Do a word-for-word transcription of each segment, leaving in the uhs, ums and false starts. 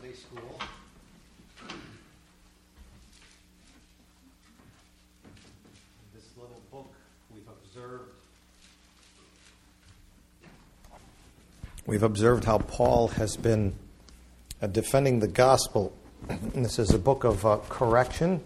Sunday school. This little book we've observed. We've observed how Paul has been uh, defending the gospel. And this is a book of uh, correction.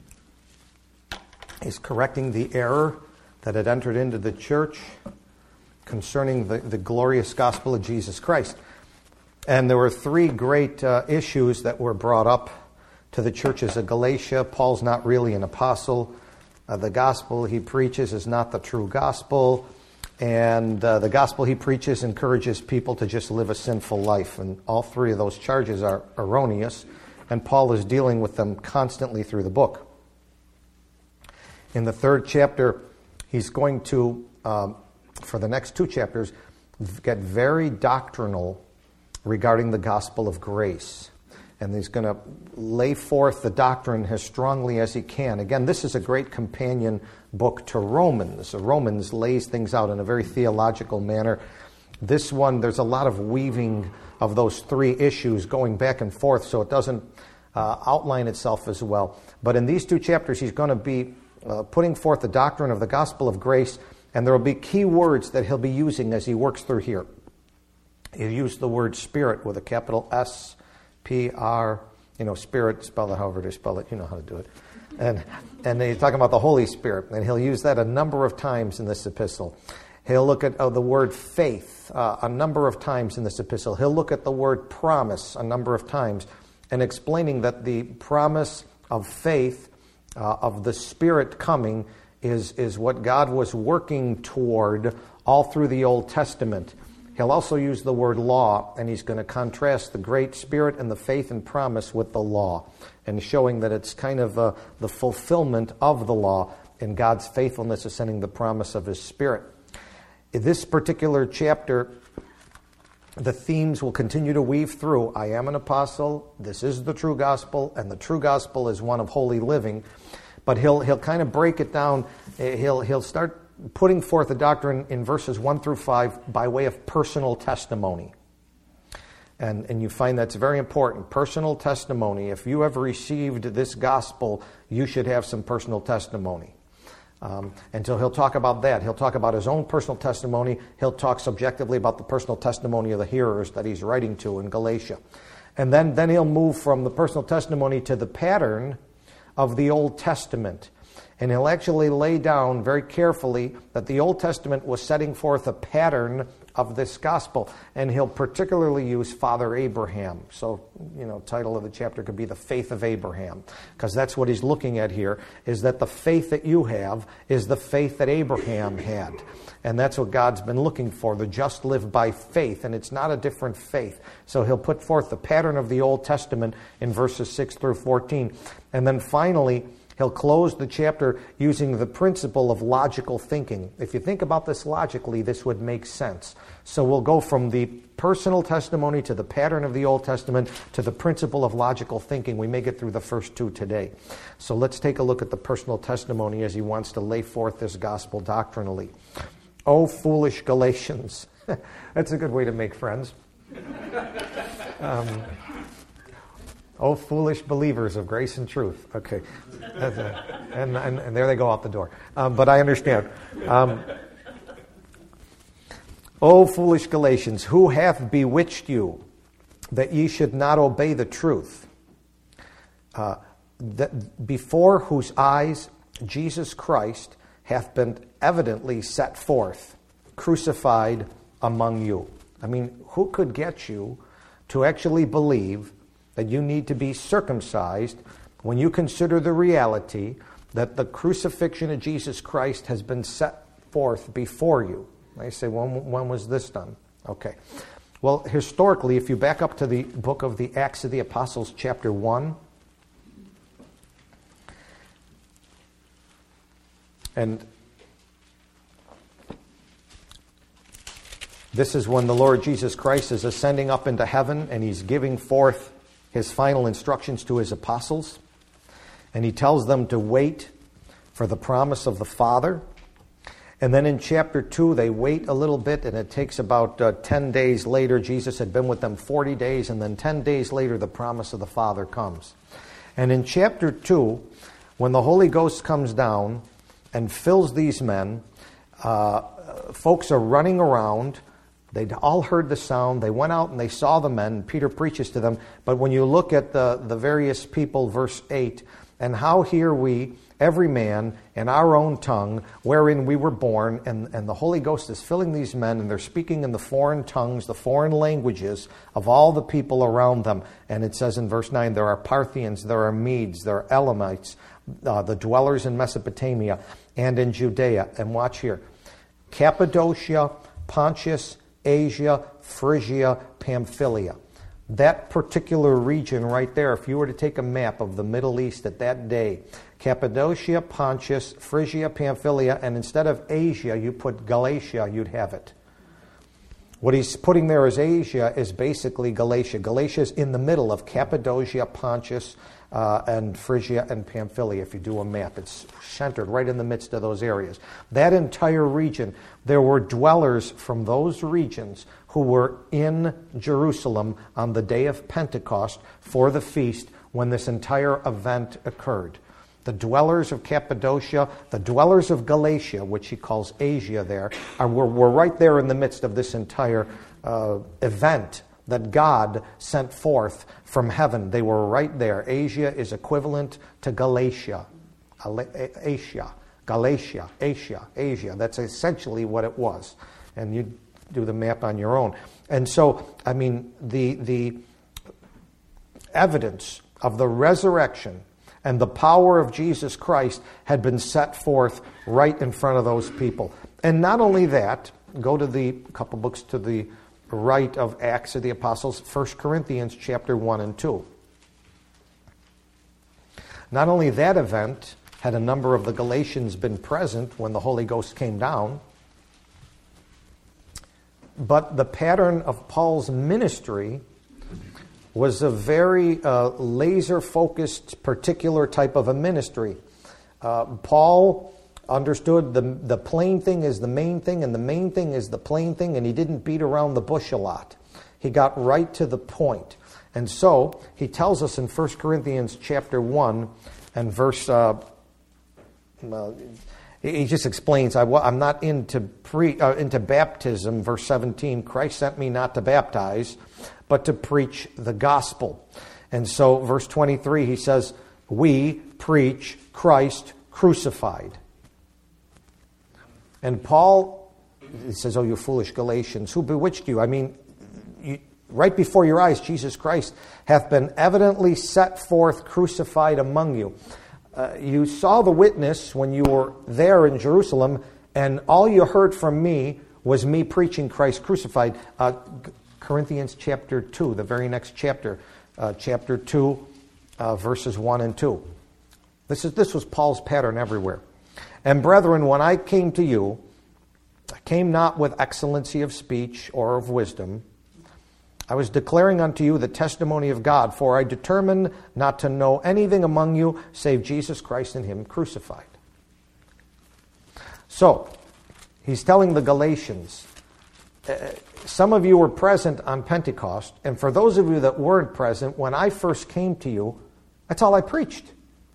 He's correcting the error that had entered into the church concerning the, the glorious gospel of Jesus Christ. And there were three great uh, issues that were brought up to the churches of Galatia. Paul's not really an apostle. Uh, the gospel he preaches is not the true gospel. And uh, the gospel he preaches encourages people to just live a sinful life. And all three of those charges are erroneous. And Paul is dealing with them constantly through the book. In the third chapter, he's going to, um, for the next two chapters, get very doctrinal regarding the gospel of grace. And he's going to lay forth the doctrine as strongly as he can. Again, this is a great companion book to Romans. Romans lays things out in a very theological manner. This one, there's a lot of weaving of those three issues going back and forth, so it doesn't uh, outline itself as well. But in these two chapters, he's going to be uh, putting forth the doctrine of the gospel of grace, and there will be key words that he'll be using as he works through here. He'll use the word spirit with a capital S, P, R, you know, spirit, spell it however they spell it, you know how to do it. And and he's talking about the Holy Spirit, and he'll use that a number of times in this epistle. He'll look at uh, the word faith uh, a number of times in this epistle. He'll look at the word promise a number of times, and explaining that the promise of faith, uh, of the Spirit coming, is, is what God was working toward all through the Old Testament. He'll also use the word law, and he's going to contrast the great Spirit and the faith and promise with the law, and showing that it's kind of uh, the fulfillment of the law in God's faithfulness of sending the promise of His Spirit. In this particular chapter, the themes will continue to weave through. I am an apostle, this is the true gospel, and the true gospel is one of holy living. But he'll he'll kind of break it down. He'll he'll start putting forth the doctrine in verses one through five by way of personal testimony. And, and you find that's very important. Personal testimony. If you have received this gospel, you should have some personal testimony. Um, and so he'll talk about that. He'll talk about his own personal testimony. He'll talk subjectively about the personal testimony of the hearers that he's writing to in Galatia. And then, then he'll move from the personal testimony to the pattern of the Old Testament. And he'll actually lay down very carefully that the Old Testament was setting forth a pattern of this gospel. And he'll particularly use Father Abraham. So, you know, title of the chapter could be The Faith of Abraham. Because that's what he's looking at here, is that the faith that you have is the faith that Abraham had. And that's what God's been looking for. The just live by faith. And it's not a different faith. So he'll put forth the pattern of the Old Testament in verses six through fourteen. And then finally, he'll close the chapter using the principle of logical thinking. If you think about this logically, this would make sense. So we'll go from the personal testimony to the pattern of the Old Testament to the principle of logical thinking. We may get through the first two today. So let's take a look at the personal testimony as he wants to lay forth this gospel doctrinally. Oh, foolish Galatians. That's a good way to make friends. Um, Oh, foolish believers of grace and truth. Okay. A, and, and, and there they go out the door. Um, but I understand. Um, oh, foolish Galatians, who hath bewitched you that ye should not obey the truth? Uh, that before whose eyes Jesus Christ hath been evidently set forth, crucified among you. I mean, who could get you to actually believe that you need to be circumcised when you consider the reality that the crucifixion of Jesus Christ has been set forth before you? I say, when, when was this done? Okay. Well, historically, if you back up to the book of the Acts of the Apostles, chapter one, and this is when the Lord Jesus Christ is ascending up into heaven, and he's giving forth his final instructions to his apostles. And he tells them to wait for the promise of the Father. And then in chapter two, they wait a little bit, and it takes about uh, ten days later. Jesus had been with them forty days, and then ten days later, the promise of the Father comes. And in chapter two, when the Holy Ghost comes down and fills these men, uh, folks are running around. They'd all heard the sound. They went out and they saw the men. Peter preaches to them. But when you look at the, the various people, verse eight, and how hear we, every man, in our own tongue, wherein we were born, and, and the Holy Ghost is filling these men, and they're speaking in the foreign tongues, the foreign languages of all the people around them. And it says in verse nine, there are Parthians, there are Medes, there are Elamites, uh, the dwellers in Mesopotamia and in Judea. And watch here, Cappadocia, Pontus, Asia, Phrygia, Pamphylia. That particular region right there, if you were to take a map of the Middle East at that day, Cappadocia, Pontus, Phrygia, Pamphylia, and instead of Asia, you put Galatia, you'd have it. What he's putting there as Asia is basically Galatia. Galatia is in the middle of Cappadocia, Pontus, uh, and Phrygia and Pamphylia, if you do a map. It's centered right in the midst of those areas. That entire region, there were dwellers from those regions who were in Jerusalem on the day of Pentecost for the feast when this entire event occurred. The dwellers of Cappadocia, the dwellers of Galatia, which he calls Asia there, are, were, were right there in the midst of this entire uh, event that God sent forth from heaven. They were right there. Asia is equivalent to Galatia. Asia, Galatia, Asia, Asia. That's essentially what it was. And you do the map on your own. And so, I mean, the the evidence of the resurrection and the power of Jesus Christ had been set forth right in front of those people. And not only that, go to the couple books to the right of Acts of the Apostles, First Corinthians chapter one and two. Not only that event had a number of the Galatians been present when the Holy Ghost came down, but the pattern of Paul's ministry was a very uh, laser-focused, particular type of a ministry. Uh, Paul understood the, the plain thing is the main thing, and the main thing is the plain thing, and he didn't beat around the bush a lot. He got right to the point. And so, he tells us in First Corinthians chapter one and verse... Uh, well, he just explains, I, I'm not into, pre, uh, into baptism, verse seventeen. Christ sent me not to baptize, but to preach the gospel. And so, verse twenty-three, he says, we preach Christ crucified. And Paul, he says, oh, you foolish Galatians, who bewitched you? I mean, you, right before your eyes, Jesus Christ hath been evidently set forth crucified among you. Uh, you saw the witness when you were there in Jerusalem, and all you heard from me was me preaching Christ crucified. Uh, Corinthians chapter two, the very next chapter, uh, chapter two, uh, verses one and two. This is this was Paul's pattern everywhere. And brethren, when I came to you, I came not with excellency of speech or of wisdom. I was declaring unto you the testimony of God, for I determined not to know anything among you save Jesus Christ and Him crucified. So, he's telling the Galatians, uh, some of you were present on Pentecost, and for those of you that weren't present, when I first came to you, that's all I preached.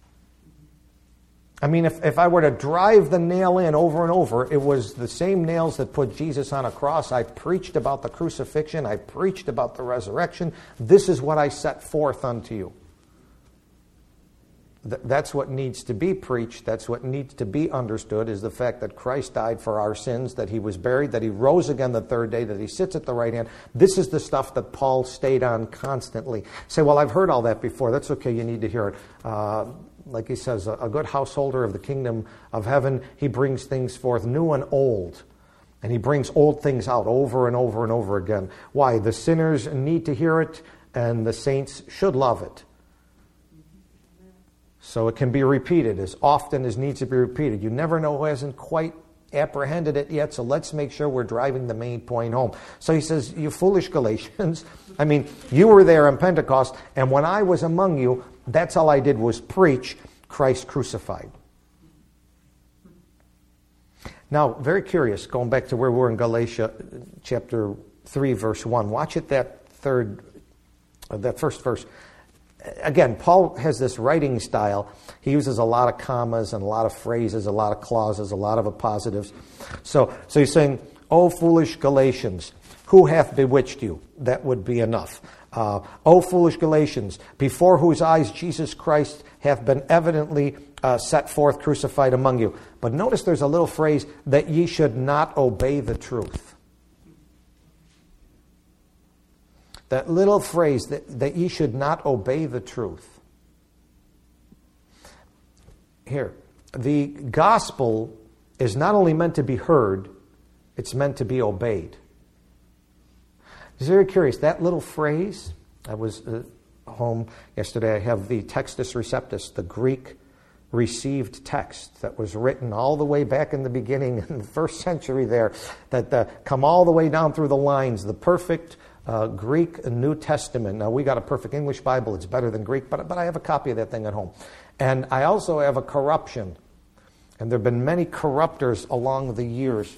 I mean, if, if I were to drive the nail in over and over, it was the same nails that put Jesus on a cross. I preached about the crucifixion. I preached about the resurrection. This is what I set forth unto you. Th- that's what needs to be preached. That's what needs to be understood, is the fact that Christ died for our sins, that He was buried, that He rose again the third day, that He sits at the right hand. This is the stuff that Paul stayed on constantly. Say, well, I've heard all that before. That's okay. You need to hear it. Uh, Like he says, a good householder of the kingdom of heaven, he brings things forth new and old. And he brings old things out over and over and over again. Why? The sinners need to hear it, and the saints should love it. So it can be repeated as often as needs to be repeated. You never know who hasn't quite apprehended it yet, so let's make sure we're driving the main point home. So he says, you foolish Galatians, I mean, you were there on Pentecost, and when I was among you, that's all I did was preach Christ crucified. Now, very curious, going back to where we're in Galatia chapter three, verse one. Watch it, that third, uh, that first verse. Again, Paul has this writing style. He uses a lot of commas and a lot of phrases, a lot of clauses, a lot of appositives. So, so he's saying, "O foolish Galatians, who hath bewitched you?" That would be enough. Uh, "O foolish Galatians, before whose eyes Jesus Christ hath been evidently uh, set forth crucified among you." But notice there's a little phrase, "that ye should not obey the truth." That little phrase, that, that ye should not obey the truth. Here, the gospel is not only meant to be heard, it's meant to be obeyed. It's very curious. That little phrase, I was uh, home yesterday, I have the Textus Receptus, the Greek received text that was written all the way back in the beginning, in the first century there, that uh, come all the way down through the lines, the perfect uh, Greek New Testament. Now, we got a perfect English Bible. It's better than Greek, but, but I have a copy of that thing at home. And I also have a corruption. And there have been many corruptors along the years.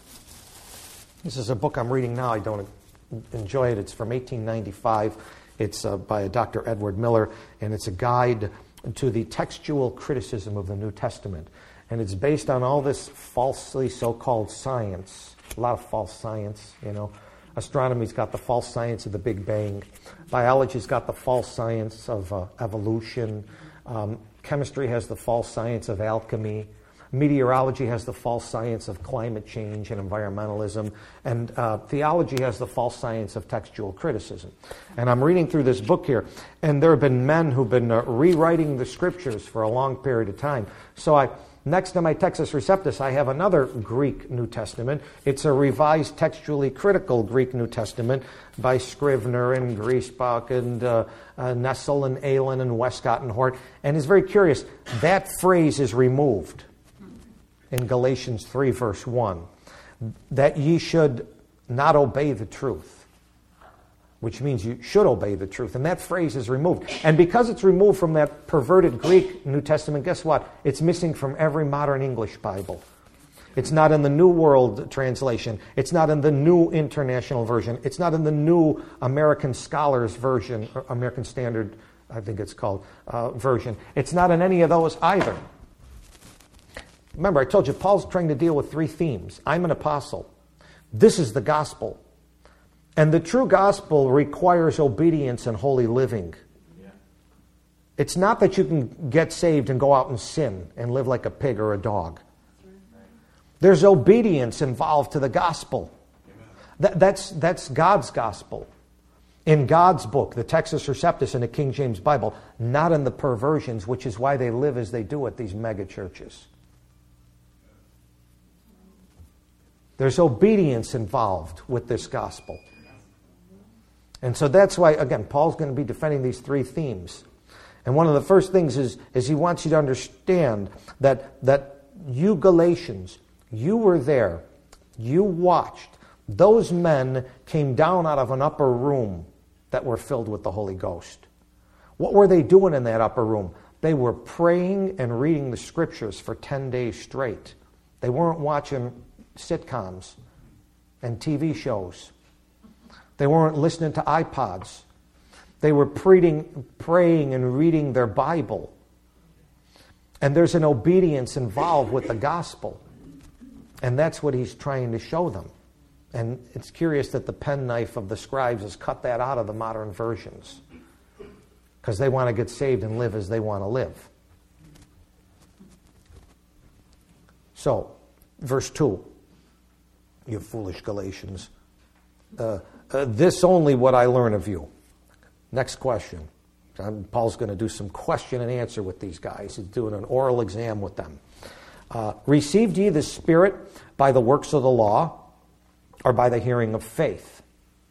This is a book I'm reading now. I don't enjoy it. It's from eighteen ninety-five. It's uh, by Doctor Edward Miller, and it's a guide to the textual criticism of the New Testament. And it's based on all this falsely so-called science, a lot of false science, you know. Astronomy's got the false science of the Big Bang. Biology's got the false science of uh, evolution. Um, chemistry has the false science of alchemy. Meteorology has the false science of climate change and environmentalism. And uh, theology has the false science of textual criticism. And I'm reading through this book here, and there have been men who've been uh, rewriting the scriptures for a long period of time. So I, next to my Textus Receptus, I have another Greek New Testament. It's a revised textually critical Greek New Testament by Scrivener and Griesbach and uh, uh, Nessel and Allen and Westcott and Hort. And it's very curious. That phrase is removed in Galatians three, verse one, that ye should not obey the truth, which means you should obey the truth. And that phrase is removed. And because it's removed from that perverted Greek New Testament, guess what? It's missing from every modern English Bible. It's not in the New World Translation. It's not in the New International Version. It's not in the New American Scholars Version, or American Standard, I think it's called, uh, version. It's not in any of those either. Remember, I told you, Paul's trying to deal with three themes. I'm an apostle. This is the gospel. And the true gospel requires obedience and holy living. Yeah. It's not that you can get saved and go out and sin and live like a pig or a dog. There's obedience involved to the gospel. That, that's, that's God's gospel. In God's book, the Textus Receptus in the King James Bible, not in the perversions, which is why they live as they do at these mega churches. There's obedience involved with this gospel. And so that's why, again, Paul's going to be defending these three themes. And one of the first things is, is he wants you to understand that, that you Galatians, you were there, you watched. Those men came down out of an upper room that were filled with the Holy Ghost. What were they doing in that upper room? They were praying and reading the scriptures for ten days straight. They weren't watching sitcoms and T V shows. They weren't listening to iPods. They were praying, praying and reading their Bible. And there's an obedience involved with the gospel. And that's what he's trying to show them. And it's curious that the penknife of the scribes has cut that out of the modern versions, because they want to get saved and live as they want to live. So, verse two. You foolish Galatians. Uh, uh, this only what I learn of you. Next question. Um, Paul's going to do some question and answer with these guys. He's doing an oral exam with them. Uh, Received ye the Spirit by the works of the law, or by the hearing of faith?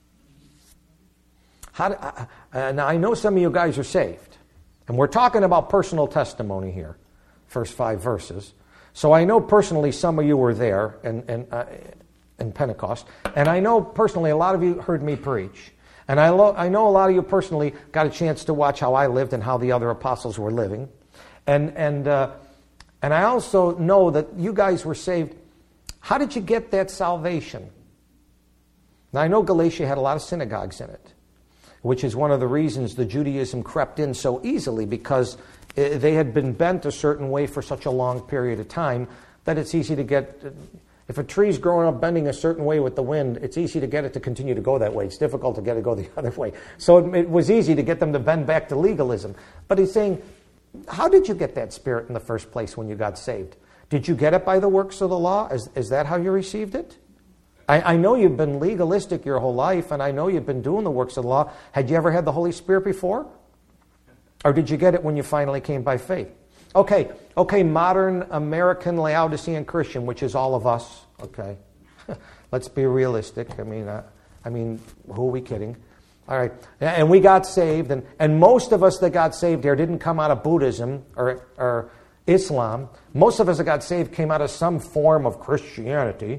How do, uh, uh, now, I know some of you guys are saved. And we're talking about personal testimony here. First five verses. So I know personally some of you were there, and... and uh, in Pentecost. And I know personally a lot of you heard me preach. And I, lo- I know a lot of you personally got a chance to watch how I lived and how the other apostles were living. And and uh, and I also know that you guys were saved How did you get that salvation? Now, I know Galatia had a lot of synagogues in it, which is one of the reasons the Judaism crept in so easily, because they had been bent a certain way for such a long period of time that it's easy to get... If a tree's growing up bending a certain way with the wind, it's easy to get it to continue to go that way. It's difficult to get it to go the other way. So it, it was easy to get them to bend back to legalism. But he's saying, how did you get that Spirit in the first place when you got saved? Did you get it by the works of the law? Is, is that how you received it? I, I know you've been legalistic your whole life, and I know you've been doing the works of the law. Had you ever had the Holy Spirit before? Or did you get it when you finally came by faith? Okay, okay, modern American Laodicean Christian, which is all of us, okay. Let's be realistic. I mean, uh, I mean, who are we kidding? All right, and we got saved, and, and most of us that got saved here didn't come out of Buddhism or, or Islam. Most of us that got saved came out of some form of Christianity.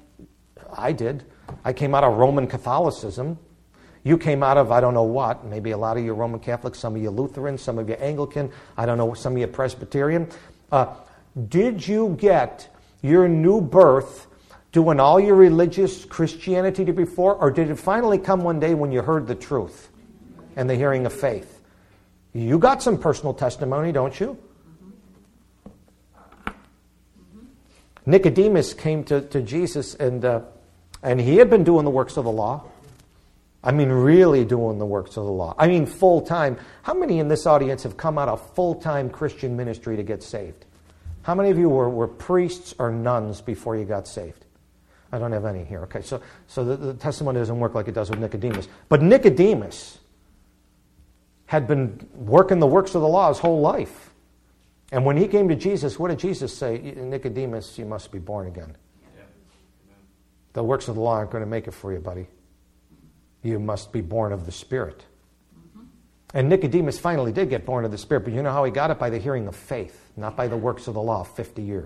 I did. I came out of Roman Catholicism. You came out of, I don't know what, maybe a lot of you Roman Catholics, some of you Lutheran, some of you Anglican, I don't know, some of you Presbyterian. Uh, did you get your new birth doing all your religious Christianity to before, or did it finally come one day when you heard the truth and the hearing of faith? You got some personal testimony, don't you? Mm-hmm. Nicodemus came to, to Jesus, and uh, and he had been doing the works of the law. I mean, really doing the works of the law. I mean, full-time. How many in this audience have come out of full-time Christian ministry to get saved? How many of you were, were priests or nuns before you got saved? I don't have any here. Okay, so, so the, the testimony doesn't work like it does with Nicodemus. But Nicodemus had been working the works of the law his whole life. And when he came to Jesus, what did Jesus say? Nicodemus, you must be born again. Yeah. The works of the law aren't going to make it for you, buddy. You must be born of the Spirit. Mm-hmm. And Nicodemus finally did get born of the Spirit, but you know how he got it? By the hearing of faith, not by the works of the law, fifty years.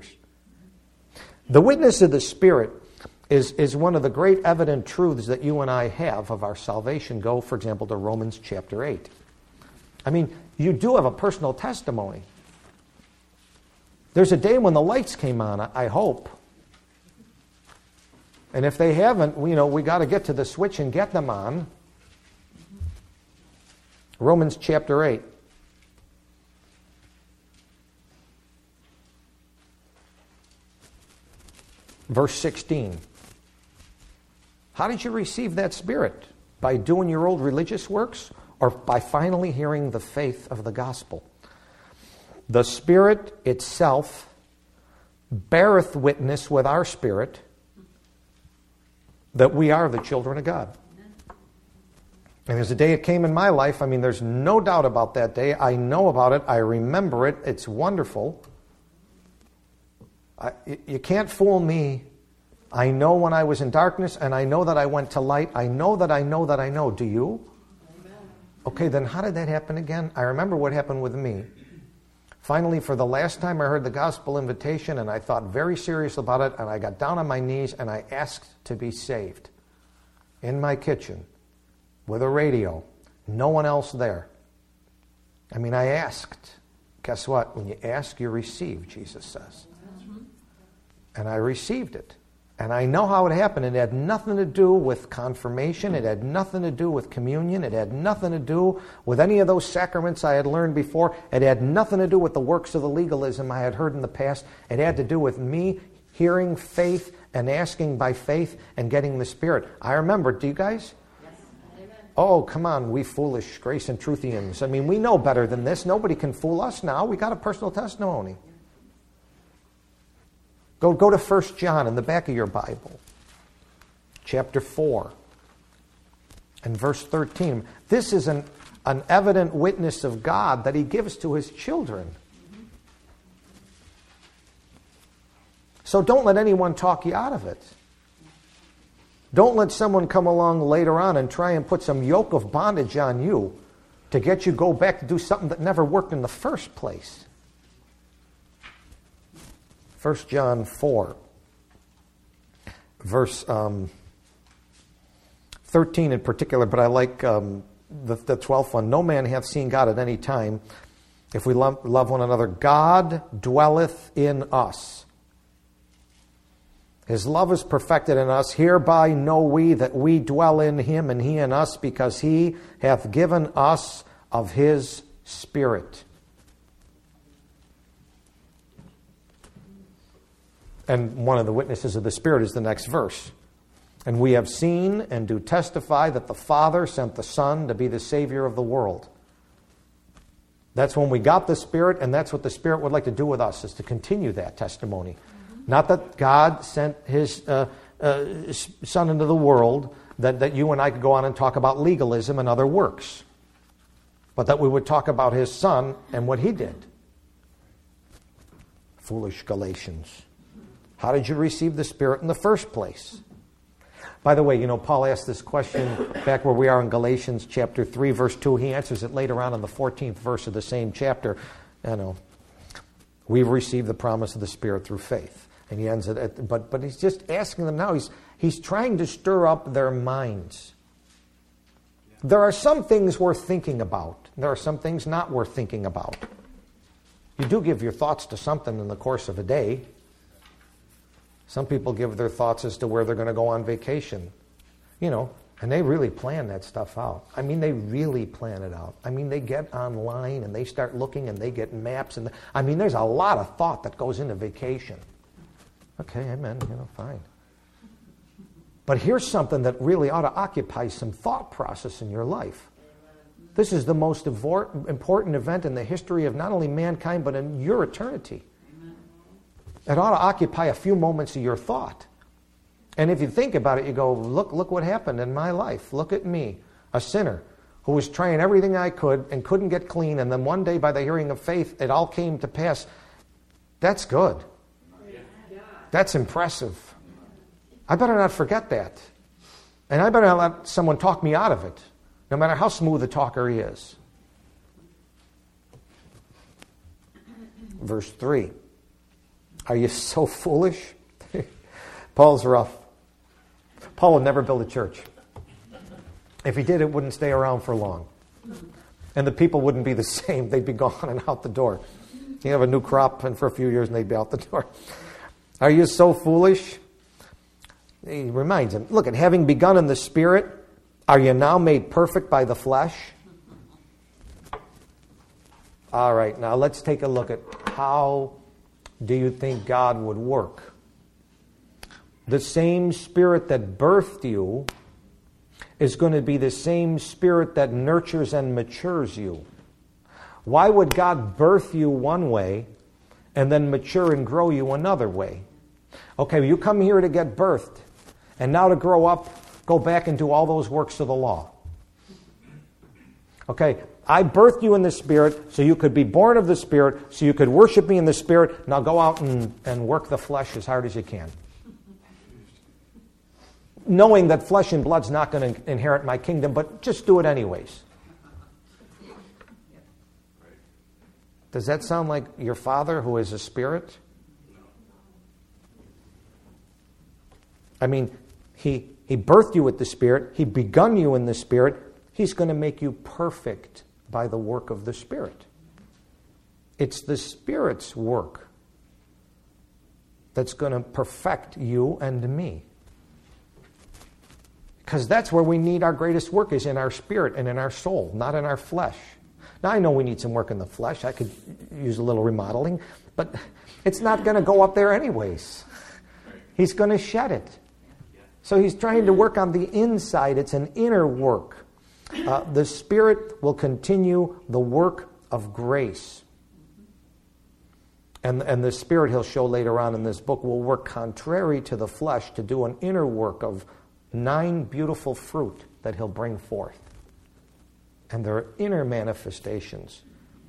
The witness of the Spirit is, is one of the great evident truths that you and I have of our salvation. Go, for example, to Romans chapter eight. I mean, you do have a personal testimony. There's a day when the lights came on, I hope. And if they haven't, you know, we got to get to the switch and get them on. Romans chapter eight. Verse sixteen. How did you receive that Spirit? By doing your old religious works, or by finally hearing the faith of the gospel? The Spirit itself beareth witness with our spirit that we are the children of God. And there's a day it came in my life. I mean, there's no doubt about that day. I know about it. I remember it. It's wonderful. I, you can't fool me. I know when I was in darkness, and I know that I went to light. I know that I know that I know. Do you? Amen. Okay, then how did that happen again? I remember what happened with me. Finally, for the last time, I heard the gospel invitation, and I thought very serious about it, and I got down on my knees, and I asked to be saved. In my kitchen, with a radio, no one else there. I mean, I asked. Guess what? When you ask, you receive, Jesus says. And I received it. And I know how it happened. It had nothing to do with confirmation. It had nothing to do with communion. It had nothing to do with any of those sacraments I had learned before. It had nothing to do with the works of the legalism I had heard in the past. It had to do with me hearing faith and asking by faith and getting the Spirit. I remember, do you guys? Yes. Amen. Oh, come on, we foolish grace and truthians. I mean, we know better than this. Nobody can fool us now. We got a personal testimony. Go, go to First John in the back of your Bible, chapter four, and verse thirteen. This is an, an evident witness of God that He gives to His children. So don't let anyone talk you out of it. Don't let someone come along later on and try and put some yoke of bondage on you to get you to go back to do something that never worked in the first place. First John four, verse um, thirteen in particular, but I like um, the, the twelfth one. No man hath seen God at any time. If we love, love one another, God dwelleth in us, His love is perfected in us. Hereby know we that we dwell in him and he in us, because he hath given us of his Spirit. And one of the witnesses of the Spirit is the next verse. And we have seen and do testify that the Father sent the Son to be the Savior of the world. That's when we got the Spirit, and that's what the Spirit would like to do with us, is to continue that testimony. Mm-hmm. Not that God sent his uh, uh, Son into the world, that, that you and I could go on and talk about legalism and other works, but that we would talk about his Son and what he did. Foolish Galatians. How did you receive the Spirit in the first place? By the way, you know, Paul asked this question back where we are in Galatians chapter three, verse two. He answers it later on in the fourteenth verse of the same chapter. You know, we've received the promise of the Spirit through faith. And he ends it at, but, but he's just asking them now. He's, he's trying to stir up their minds. There are some things worth thinking about. There are some things not worth thinking about. You do give your thoughts to something in the course of a day. Some people give their thoughts as to where they're going to go on vacation. You know, and they really plan that stuff out. I mean, they really plan it out. I mean, they get online and they start looking and they get maps. And I mean, there's a lot of thought that goes into vacation. Okay, amen, you know, fine. But here's something that really ought to occupy some thought process in your life. This is the most important event in the history of not only mankind, but in your eternity. It ought to occupy a few moments of your thought. And if you think about it, you go, look, look what happened in my life. Look at me, a sinner who was trying everything I could and couldn't get clean. And then one day, by the hearing of faith, it all came to pass. That's good. That's impressive. I better not forget that. And I better not let someone talk me out of it, no matter how smooth a talker he is. Verse three. Are you so foolish? Paul's rough. Paul would never build a church. If he did, it wouldn't stay around for long. And the people wouldn't be the same. They'd be gone and out the door. You have a new crop, and for a few years, and they'd be out the door. Are you so foolish? He reminds him, look, at having begun in the Spirit, are you now made perfect by the flesh? All right, now let's take a look at how do you think God would work? The same Spirit that birthed you is going to be the same Spirit that nurtures and matures you. Why would God birth you one way and then mature and grow you another way? Okay, you come here to get birthed, and now to grow up, go back and do all those works of the law. Okay, I birthed you in the Spirit so you could be born of the Spirit, so you could worship me in the Spirit. Now go out and, and work the flesh as hard as you can. Knowing that flesh and blood's not going to inherit my kingdom, but just do it anyways. Does that sound like your Father who is a Spirit? I mean, he, he birthed you with the Spirit. He begun you in the Spirit. He's going to make you perfect by the work of the Spirit. It's the Spirit's work that's going to perfect you and me. Because that's where we need our greatest work, is in our spirit and in our soul, not in our flesh. Now, I know we need some work in the flesh. I could use a little remodeling, but it's not going to go up there anyways. He's going to shed it. So he's trying to work on the inside. It's an inner work. Uh, the Spirit will continue the work of grace. And, and the Spirit, he'll show later on in this book, will work contrary to the flesh to do an inner work of nine beautiful fruit that he'll bring forth. And there are inner manifestations.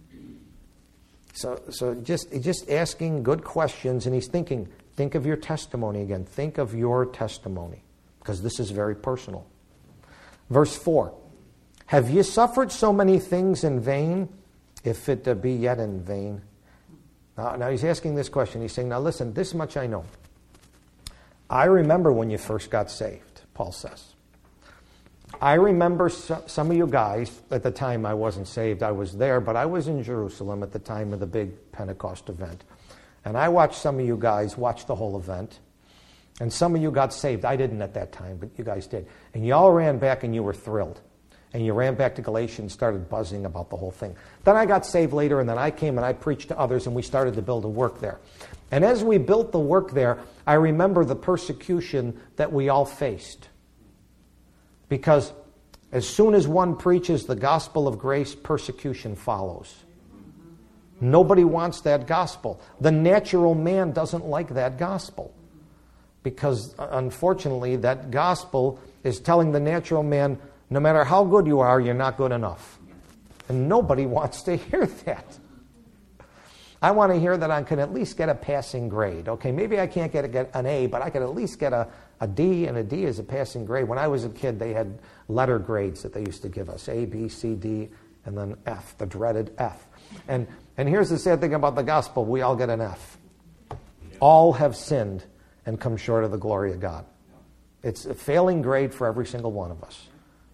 So, so just, just asking good questions, and he's thinking, think of your testimony again. Think of your testimony, because this is very personal. Verse four. Have ye suffered so many things in vain, if it uh, be yet in vain? Now, now he's asking this question. He's saying, now listen, this much I know. I remember when you first got saved, Paul says. I remember so, some of you guys, at the time I wasn't saved, I was there, but I was in Jerusalem at the time of the big Pentecost event. And I watched some of you guys watch the whole event. And some of you got saved. I didn't at that time, but you guys did. And you all ran back and you were thrilled. And you ran back to Galatia and started buzzing about the whole thing. Then I got saved later, and then I came and I preached to others, and we started to build a work there. And as we built the work there, I remember the persecution that we all faced. Because as soon as one preaches the gospel of grace, persecution follows. Nobody wants that gospel. The natural man doesn't like that gospel. Because, unfortunately, that gospel is telling the natural man, no matter how good you are, you're not good enough. And nobody wants to hear that. I want to hear that I can at least get a passing grade. Okay, maybe I can't get, a, get an A, but I can at least get a, a D, and a D is a passing grade. When I was a kid, they had letter grades that they used to give us, A, B, C, D, and then F, the dreaded F. And, and here's the sad thing about the gospel. We all get an F. All have sinned and come short of the glory of God. It's a failing grade for every single one of us.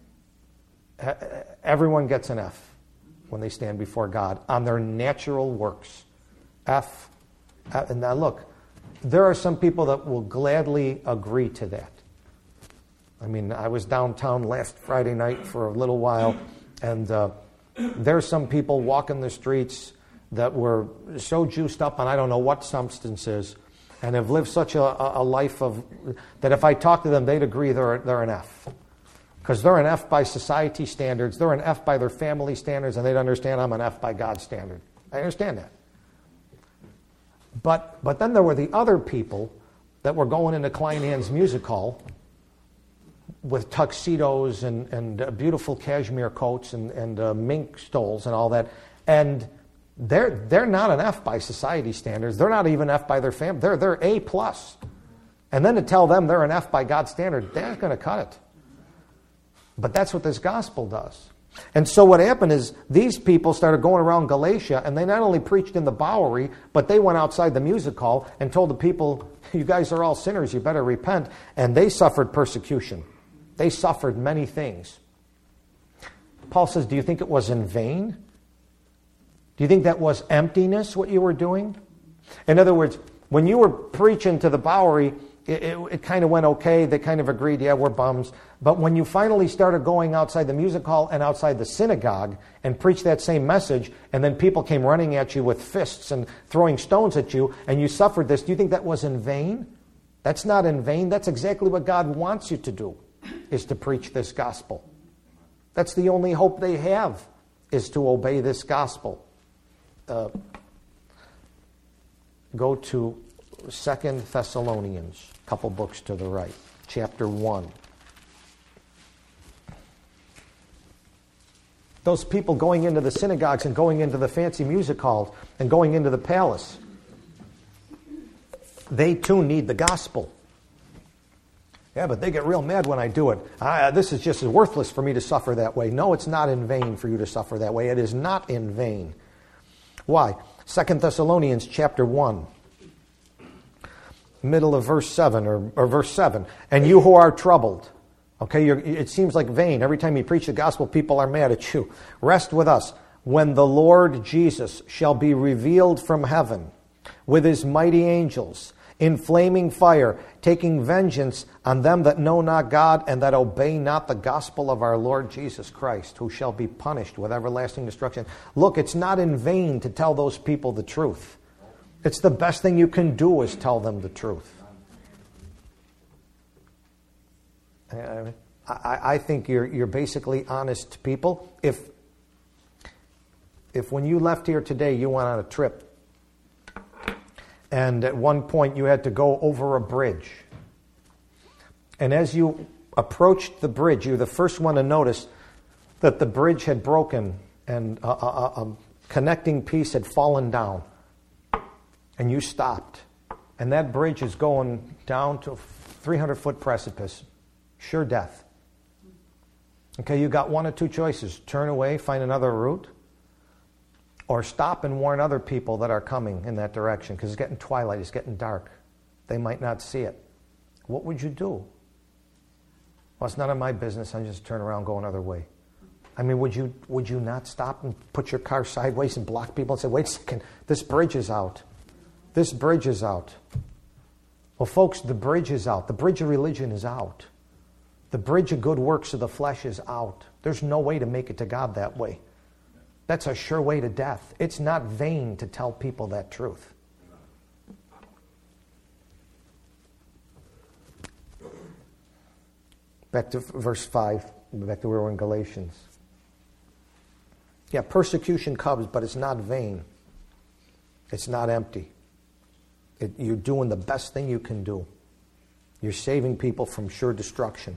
Everyone gets an F when they stand before God on their natural works. F. And now look, there are some people that will gladly agree to that. I mean, I was downtown last Friday night for a little while, and uh, there's some people walking the streets that were so juiced up on I don't know what substances, and have lived such a, a life of that if I talk to them, they'd agree they're they're an F. Because they're an F by society standards, they're an F by their family standards, and they'd understand I'm an F by God's standard. I understand that. But but then there were the other people that were going into Klein Ann's Music Hall with tuxedos and, and uh, beautiful cashmere coats and, and uh, mink stoles and all that. And they're they're not an F by society standards. They're not even F by their family. They're, they're A plus. And then to tell them they're an F by God's standard, they're not going to cut it. But that's what this gospel does. And so what happened is these people started going around Galatia, and they not only preached in the Bowery, but they went outside the music hall and told the people, you guys are all sinners, you better repent. And they suffered persecution. They suffered many things. Paul says, do you think it was in vain? Do you think that was emptiness, what you were doing? In other words, when you were preaching to the Bowery, It, it, it kind of went okay. They kind of agreed, yeah, we're bums. But when you finally started going outside the music hall and outside the synagogue and preached that same message, and then people came running at you with fists and throwing stones at you, and you suffered this, do you think that was in vain? That's not in vain. That's exactly what God wants you to do, is to preach this gospel. That's the only hope they have, is to obey this gospel. Uh, go to Second Thessalonians, a couple books to the right, chapter one. Those people going into the synagogues and going into the fancy music halls and going into the palace, they too need the gospel. Yeah, but they get real mad when I do it. Ah, this is just as worthless for me to suffer that way. No, it's not in vain for you to suffer that way. It is not in vain. Why? Second Thessalonians chapter one. Middle of verse seven, or, or verse seven. And you who are troubled. Okay, you're, it seems like vain. Every time you preach the gospel, people are mad at you. Rest with us. When the Lord Jesus shall be revealed from heaven with his mighty angels in flaming fire, taking vengeance on them that know not God and that obey not the gospel of our Lord Jesus Christ, who shall be punished with everlasting destruction. Look, it's not in vain to tell those people the truth. It's the best thing you can do is tell them the truth. I, I think you're you're basically honest people. If if when you left here today you went on a trip and at one point you had to go over a bridge, and as you approached the bridge, you're the first one to notice that the bridge had broken and a, a, a connecting piece had fallen down. And you stopped. And that bridge is going down to a three hundred foot precipice. Sure death. Okay, you got one or two choices. Turn away, find another route, or stop and warn other people that are coming in that direction, because it's getting twilight, it's getting dark. They might not see it. What would you do? Well, it's none of my business. I just turn around and go another way. I mean, would you would you not stop and put your car sideways and block people and say, wait a second, this bridge is out. This bridge is out. Well, folks, the bridge is out. The bridge of religion is out. The bridge of good works of the flesh is out. There's no way to make it to God that way. That's a sure way to death. It's not vain to tell people that truth. Back to verse five, back to where we're in Galatians. Yeah, persecution comes, but it's not vain. It's not empty. It, you're doing the best thing you can do. You're saving people from sure destruction.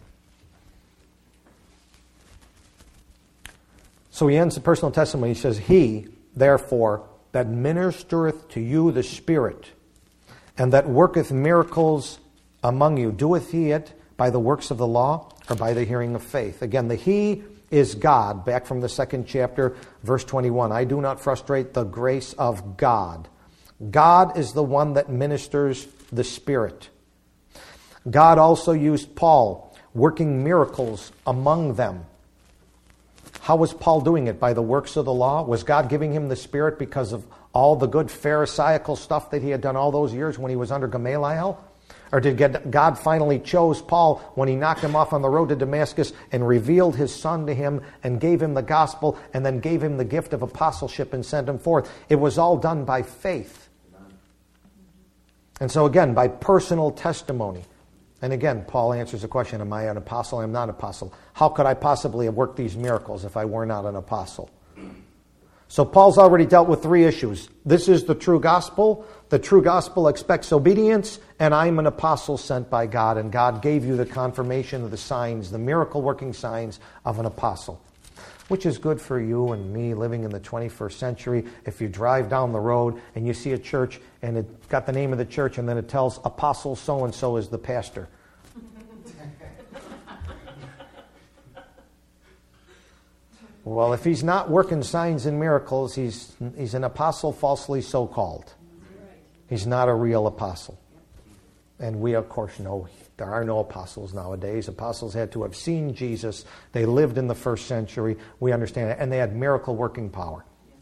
So he ends the personal testimony. He says, He, therefore, that ministereth to you the Spirit, and that worketh miracles among you, doeth he it by the works of the law or by the hearing of faith? Again, the He is God. Back from the second chapter, verse twenty-one. I do not frustrate the grace of God. God is the one that ministers the Spirit. God also used Paul, working miracles among them. How was Paul doing it? By the works of the law? Was God giving him the Spirit because of all the good Pharisaical stuff that he had done all those years when he was under Gamaliel? Or did God finally chose Paul when he knocked him off on the road to Damascus and revealed his Son to him and gave him the gospel and then gave him the gift of apostleship and sent him forth? It was all done by faith. And so again, by personal testimony. And again, Paul answers the question, am I an apostle? I'm not an apostle. How could I possibly have worked these miracles if I were not an apostle? So Paul's already dealt with three issues. This is the true gospel. The true gospel expects obedience, and I'm an apostle sent by God, and God gave you the confirmation of the signs, the miracle-working signs of an apostle, which is good for you and me living in the twenty-first century. If you drive down the road and you see a church and it's got the name of the church and then it tells Apostle so-and-so is the pastor. Well, if he's not working signs and miracles, he's he's an apostle falsely so-called. He's not a real apostle. And we, of course, know there are no apostles nowadays. Apostles had to have seen Jesus. They lived in the first century. We understand it. And they had miracle-working power.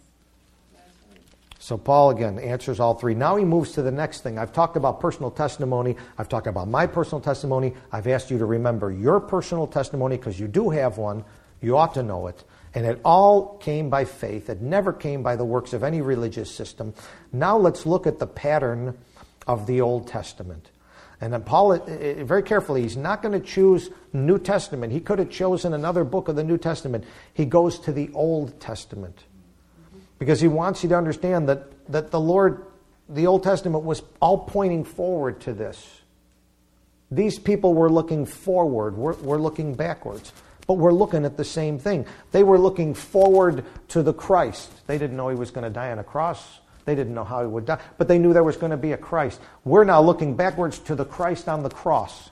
So Paul, again, answers all three. Now he moves to the next thing. I've talked about personal testimony. I've talked about my personal testimony. I've asked you to remember your personal testimony because you do have one. You ought to know it. And it all came by faith. It never came by the works of any religious system. Now let's look at the pattern of the Old Testament. And then Paul, very carefully, he's not going to choose New Testament. He could have chosen another book of the New Testament. He goes to the Old Testament. Because he wants you to understand that, that the Lord, the Old Testament was all pointing forward to this. These people were looking forward. We're, we're looking backwards. But we're looking at the same thing. They were looking forward to the Christ. They didn't know he was going to die on a cross. They didn't know how he would die. But they knew there was going to be a Christ. We're now looking backwards to the Christ on the cross.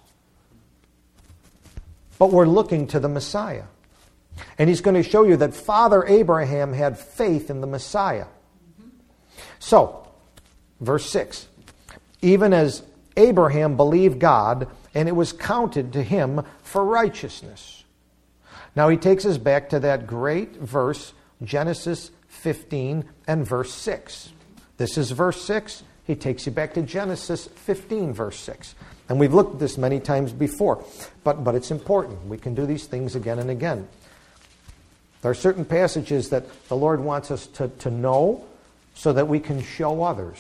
But we're looking to the Messiah. And he's going to show you that Father Abraham had faith in the Messiah. So, verse six. Even as Abraham believed God, and it was counted to him for righteousness. Now he takes us back to that great verse, Genesis fifteen and verse six. This is verse six. He takes you back to Genesis fifteen, verse six. And we've looked at this many times before, but, but it's important. We can do these things again and again. There are certain passages that the Lord wants us to, to know so that we can show others.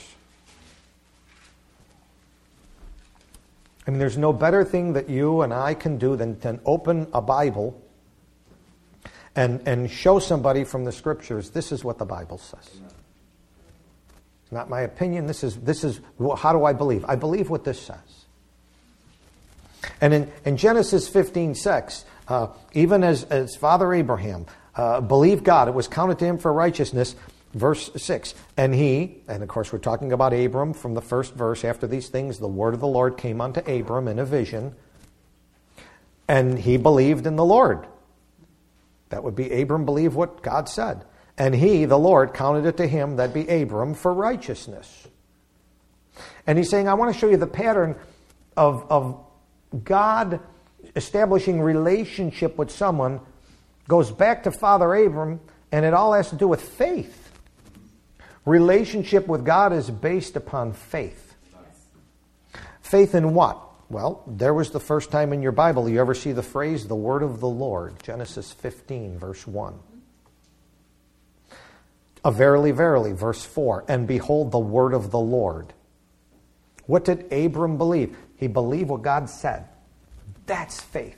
I mean, there's no better thing that you and I can do than, than open a Bible and, and show somebody from the Scriptures, this is what the Bible says. It's not my opinion. This is, this is how do I believe? I believe what this says. And in, in Genesis fifteen six, uh, even as, as Father Abraham uh, believed God, it was counted to him for righteousness. Verse six, and he, and of course we're talking about Abram from the first verse, after these things the word of the Lord came unto Abram in a vision, and he believed in the Lord. That would be Abram believed what God said. And he, the Lord, counted it to him, that'd be Abram, for righteousness. And he's saying, I want to show you the pattern of, of God establishing relationship with someone, goes back to Father Abram, and it all has to do with faith. Relationship with God is based upon faith. Faith in what? Well, there was the first time in your Bible you ever see the phrase, the word of the Lord. Genesis fifteen, verse one. A verily, verily, verse four. And behold, the word of the Lord. What did Abram believe? He believed what God said. That's faith.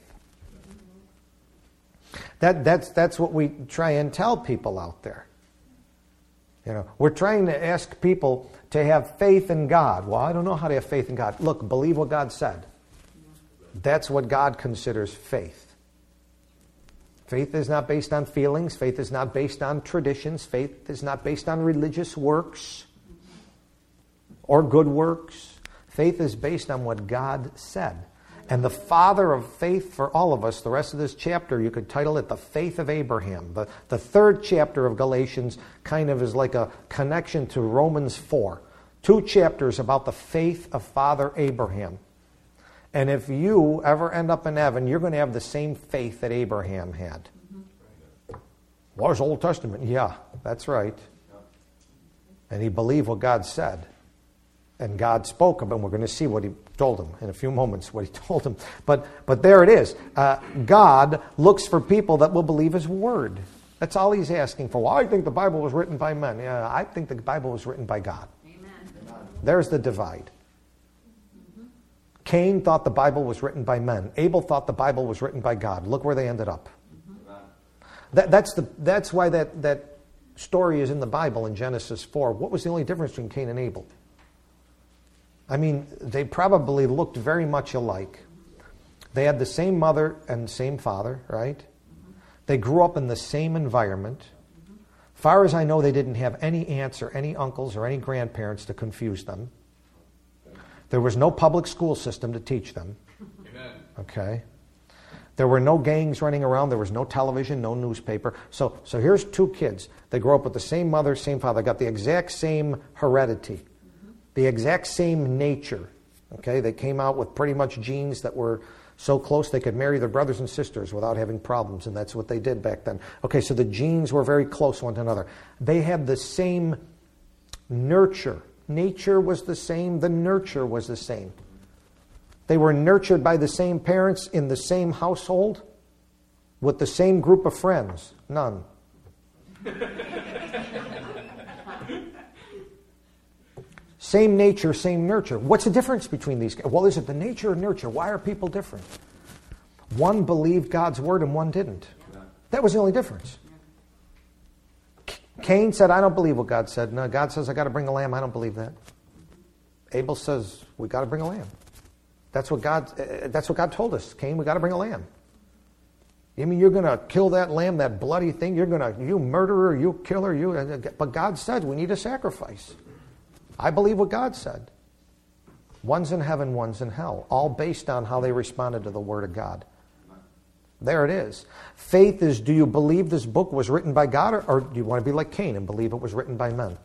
That, that's, that's what we try and tell people out there. You know, we're trying to ask people to have faith in God. Well, I don't know how to have faith in God. Look, believe what God said. That's what God considers faith. Faith is not based on feelings. Faith is not based on traditions. Faith is not based on religious works or good works. Faith is based on what God said. And the father of faith for all of us, the rest of this chapter, you could title it The Faith of Abraham. The, the third chapter of Galatians kind of is like a connection to Romans four. Two chapters about the faith of Father Abraham. And if you ever end up in heaven, you're going to have the same faith that Abraham had. Mm-hmm. Well, it's Old Testament. Yeah, that's right. And he believed what God said. And God spoke him, and we're going to see what he told him in a few moments, what he told him. But but there it is. Uh, God looks for people that will believe his word. That's all he's asking for. Well, I think the Bible was written by men. Yeah, I think the Bible was written by God. Amen. There's the divide. Mm-hmm. Cain thought the Bible was written by men. Abel thought the Bible was written by God. Look where they ended up. Mm-hmm. That, that's, the, that's why that, that story is in the Bible in Genesis four. What was the only difference between Cain and Abel? I mean, they probably looked very much alike. They had the same mother and same father, right? Mm-hmm. They grew up in the same environment. Mm-hmm. Far as I know, they didn't have any aunts or any uncles or any grandparents to confuse them. There was no public school system to teach them. Amen. Okay. There were no gangs running around. There was no television, no newspaper. So, so here's two kids. They grew up with the same mother, same father. They got the exact same heredity. The exact same nature. Okay, they came out with pretty much genes that were so close they could marry their brothers and sisters without having problems, and that's what they did back then. Okay, so the genes were very close one to another. They had the same nurture. Nature was the same. The nurture was the same. They were nurtured by the same parents in the same household with the same group of friends. None. Same nature, same nurture. What's the difference between these guys? Well, is it the nature or nurture? Why are people different? One believed God's word and one didn't. That was the only difference. Cain said, I don't believe what God said. No, God says, I got to bring a lamb. I don't believe that. Abel says, we got to bring a lamb. That's what God, uh, that's what God told us. Cain, we got to bring a lamb. You mean you're going to kill that lamb, that bloody thing? You're going to, you murderer, you killer, you. But God said we need a sacrifice. I believe what God said. One's in heaven, one's in hell. All based on how they responded to the Word of God. There it is. Faith is, do you believe this book was written by God, or, or do you want to be like Cain and believe it was written by men?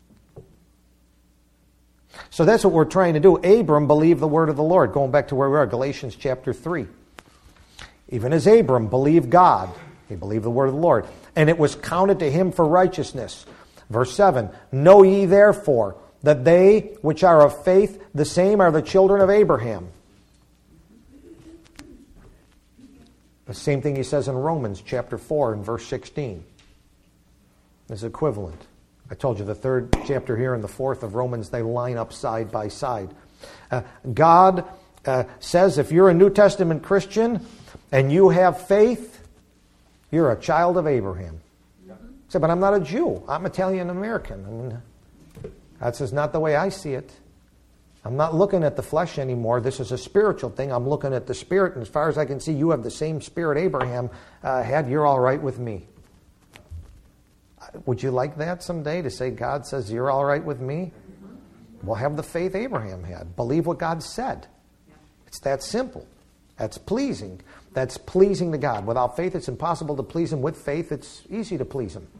So that's what we're trying to do. Abram believed the word of the Lord. Going back to where we are, Galatians chapter three. Even as Abram believed God, he believed the word of the Lord. And it was counted to him for righteousness. Verse seven, know ye therefore that they which are of faith, the same are the children of Abraham. The same thing he says in Romans chapter four and verse sixteen. Is equivalent. I told you the third chapter here and the fourth of Romans, they line up side by side. Uh, God uh, says if you're a New Testament Christian and you have faith, you're a child of Abraham. Yeah. Say, but I'm not a Jew. I'm Italian American. I mean, that's just not the way I see it. I'm not looking at the flesh anymore. This is a spiritual thing. I'm looking at the spirit, and as far as I can see, you have the same spirit Abraham uh, had. You're all right with me. Would you like that someday, to say God says you're all right with me? Well, have the faith Abraham had. Believe what God said. It's that simple. That's pleasing. That's pleasing to God. Without faith, it's impossible to please Him. With faith, it's easy to please Him.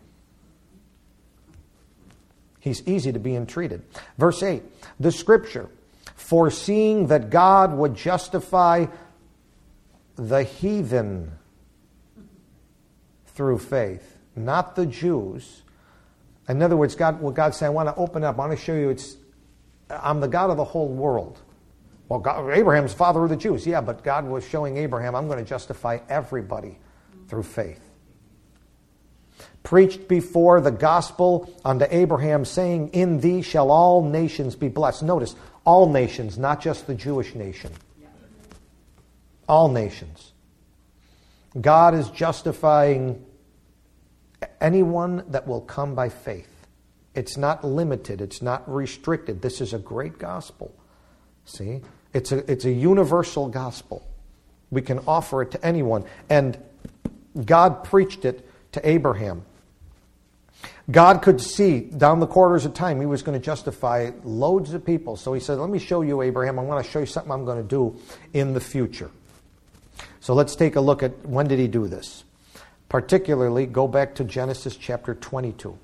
He's easy to be entreated. Verse eight, the Scripture, foreseeing that God would justify the heathen through faith, not the Jews. In other words, God, what God's saying, I want to open up, I want to show you it's, I'm the God of the whole world. Well, God, Abraham's the father of the Jews. Yeah, but God was showing Abraham, I'm going to justify everybody through faith. Preached before the gospel unto Abraham, saying, in thee shall all nations be blessed. Notice, all nations, not just the Jewish nation. All nations. God is justifying anyone that will come by faith. It's not limited. It's not restricted. This is a great gospel. See? It's a, it's a universal gospel. We can offer it to anyone. And God preached it to Abraham. God could see down the quarters of time He was going to justify loads of people. So He said, let me show you, Abraham. I want to show you something I'm going to do in the future. So let's take a look at when did He do this. Particularly, go back to Genesis chapter twenty-two.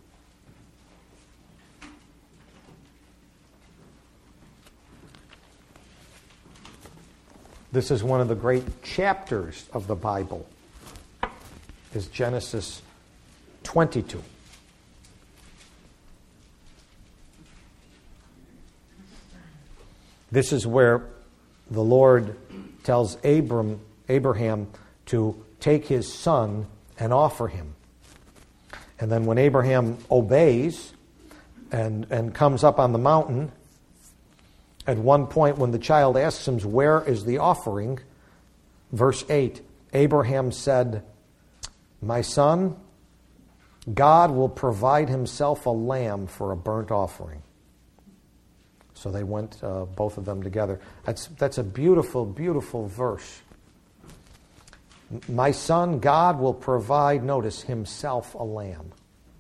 This is one of the great chapters of the Bible, is Genesis twenty-two. This is where the Lord tells Abram, Abraham to take his son and offer him. And then when Abraham obeys and, and comes up on the mountain, at one point when the child asks him, where is the offering? Verse eight, Abraham said, my son, God will provide Himself a lamb for a burnt offering. So they went, uh, both of them together. That's, that's a beautiful, beautiful verse. My son, God will provide, notice, Himself a lamb.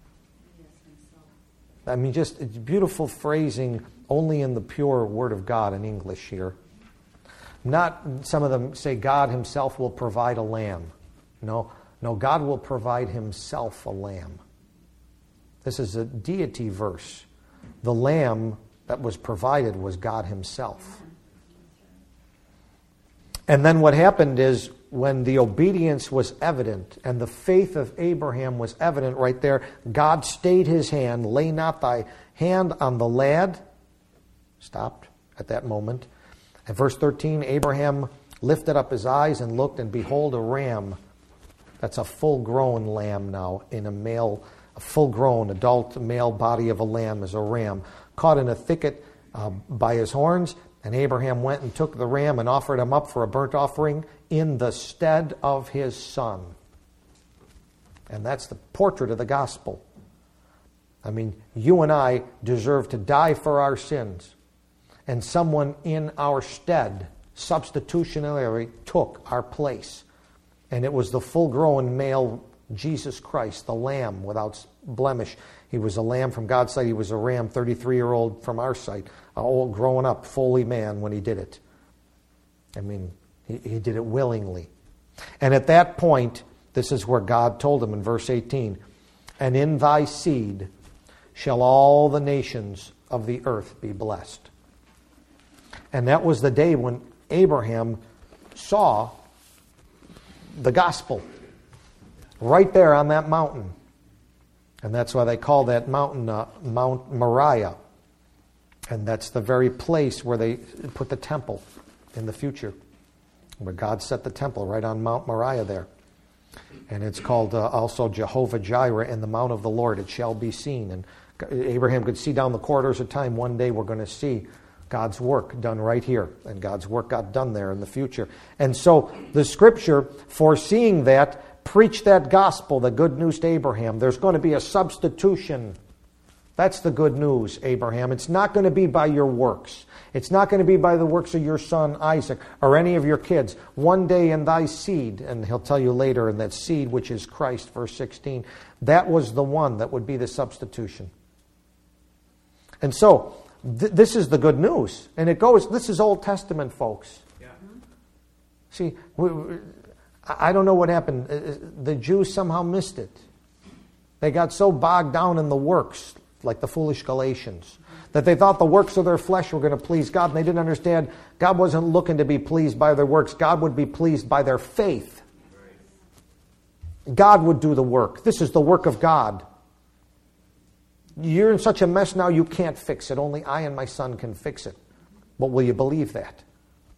I mean, just it's beautiful phrasing only in the pure Word of God in English here. Not, some of them say God Himself will provide a lamb. No, no, God will provide Himself a lamb. This is a deity verse. The lamb that was provided was God Himself. And then what happened is when the obedience was evident and the faith of Abraham was evident right there, God stayed His hand, lay not thy hand on the lad. Stopped at that moment. At verse thirteen, Abraham lifted up his eyes and looked, and behold, a ram. That's a full-grown lamb now, in a male, a full-grown adult male body of a lamb is a ram, caught in a thicket uh, by his horns. And Abraham went and took the ram and offered him up for a burnt offering in the stead of his son. And that's the portrait of the gospel. I mean, you and I deserve to die for our sins. And someone in our stead, substitutionarily, took our place. And it was the full-grown male Jesus Christ, the Lamb without blemish. He was a lamb from God's sight. He was a ram, thirty-three-year-old from our sight, an old, growing up, fully man when He did it. I mean, he, he did it willingly. And at that point, this is where God told him in verse eighteen, and in thy seed shall all the nations of the earth be blessed. And that was the day when Abraham saw the gospel right there on that mountain. And that's why they call that mountain uh, Mount Moriah. And that's the very place where they put the temple in the future, where God set the temple right on Mount Moriah there. And it's called uh, also Jehovah Jireh, in the mount of the Lord it shall be seen. And Abraham could see down the corridors of time, one day we're going to see God's work done right here. And God's work got done there in the future. And so the Scripture, foreseeing that, preached that gospel, the good news to Abraham. There's going to be a substitution. That's the good news, Abraham. It's not going to be by your works. It's not going to be by the works of your son Isaac or any of your kids. One day in thy seed, and he'll tell you later, in that seed which is Christ, verse sixteen, that was the one that would be the substitution. And so, th- this is the good news. And it goes, this is Old Testament, folks. Yeah. See, we, we, I don't know what happened. The Jews somehow missed it. They got so bogged down in the works, like the foolish Galatians, that they thought the works of their flesh were going to please God, and they didn't understand God wasn't looking to be pleased by their works. God would be pleased by their faith. God would do the work. This is the work of God. You're in such a mess now you can't fix it. Only I and my son can fix it. But will you believe that?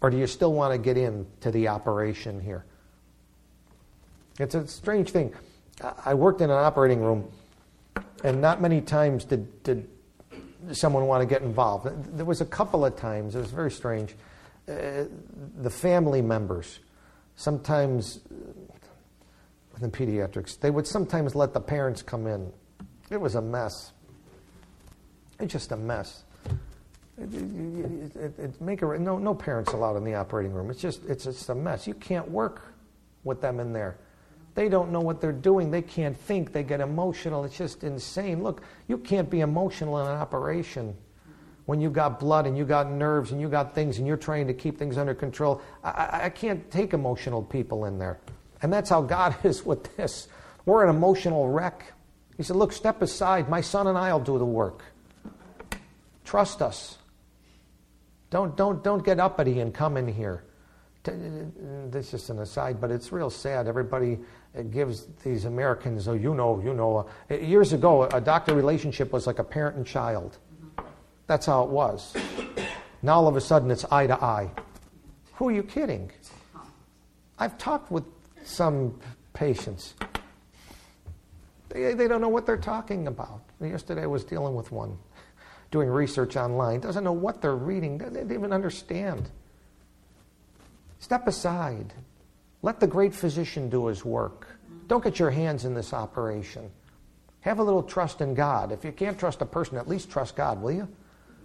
Or do you still want to get into the operation here? It's a strange thing. I worked in an operating room, and not many times did, did someone want to get involved. There was a couple of times, it was very strange. Uh, the family members, sometimes, within pediatrics, they would sometimes let the parents come in. It was a mess. It's just a mess. It, it, it, it make a, no, no parents allowed in the operating room. It's just, it's just a mess. You can't work with them in there. They don't know what they're doing. They can't think. They get emotional. It's just insane. Look, you can't be emotional in an operation when you got blood and you got nerves and you got things and you're trying to keep things under control. I, I can't take emotional people in there. And that's how God is with this. We're an emotional wreck. He said, look, step aside. My son and I will do the work. Trust us. Don't, don't, don't get uppity and come in here. This is just an aside, but it's real sad. Everybody gives these Americans, oh, you know, you know. Uh, years ago, a doctor relationship was like a parent and child. That's how it was. Now all of a sudden it's eye to eye. Who are you kidding? I've talked with some patients. They, they don't know what they're talking about. Yesterday I was dealing with one, doing research online. Doesn't know what they're reading. They don't even understand. Step aside. Let the great physician do his work. Don't get your hands in this operation. Have a little trust in God. If you can't trust a person, at least trust God, will you?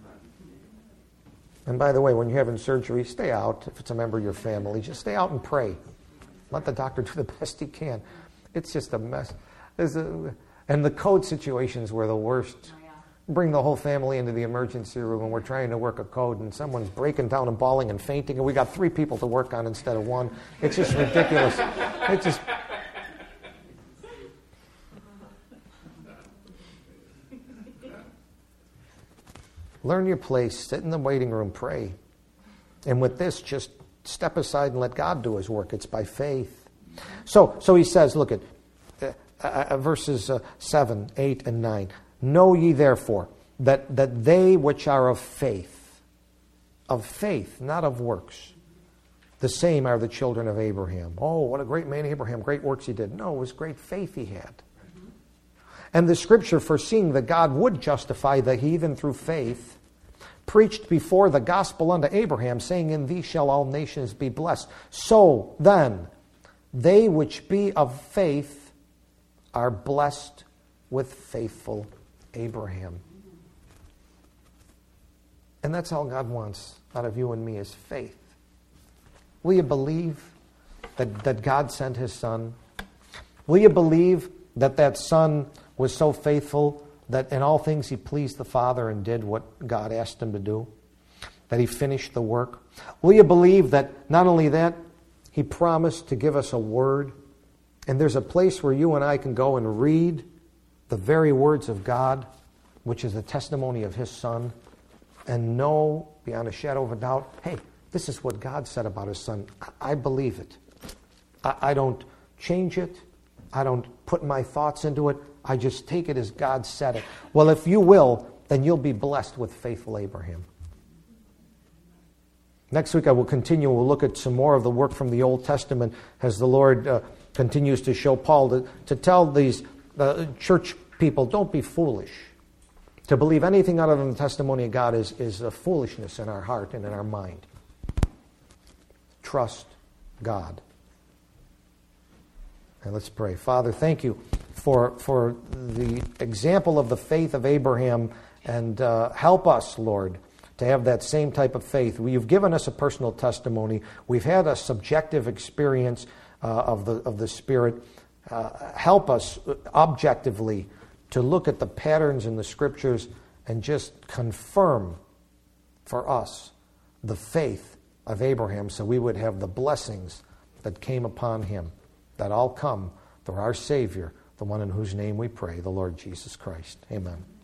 And by the way, when you're having surgery, stay out. If it's a member of your family, just stay out and pray. Let the doctor do the best he can. It's just a mess. There's a, and the code situations were the worst. Bring the whole family into the emergency room and we're trying to work a code and someone's breaking down and bawling and fainting and we got three people to work on instead of one. It's just ridiculous. It's just... Learn your place. Sit in the waiting room. Pray. And with this, just step aside and let God do his work. It's by faith. So, so he says, look at uh, uh, verses uh, seven, eight, and nine. Know ye therefore that, that they which are of faith, of faith, not of works, the same are the children of Abraham. Oh, what a great man Abraham, great works he did. No, it was great faith he had. And the scripture, foreseeing that God would justify the heathen through faith, preached before the gospel unto Abraham, saying, in thee shall all nations be blessed. So then, they which be of faith are blessed with faithful Abraham. And that's all God wants out of you and me is faith. Will you believe that, that God sent his son? Will you believe that that son was so faithful that in all things he pleased the Father and did what God asked him to do? That he finished the work? Will you believe that not only that, he promised to give us a word, and there's a place where you and I can go and read the very words of God, which is the testimony of his son, and know beyond a shadow of a doubt, hey, this is what God said about his son. I believe it. I, I don't change it. I don't put my thoughts into it. I just take it as God said it. Well, if you will, then you'll be blessed with faithful Abraham. Next week I will continue. We'll look at some more of the work from the Old Testament as the Lord uh, continues to show Paul to, to tell these uh, church people, don't be foolish. To believe anything other than the testimony of God is, is a foolishness in our heart and in our mind. Trust God. And let's pray. Father, thank you for, for the example of the faith of Abraham, and uh, help us, Lord, to have that same type of faith. You've given us a personal testimony. We've had a subjective experience uh, of the of the Spirit. Uh, help us objectively to look at the patterns in the Scriptures and just confirm for us the faith of Abraham so we would have the blessings that came upon him, that all come through our Savior, the one in whose name we pray, the Lord Jesus Christ. Amen.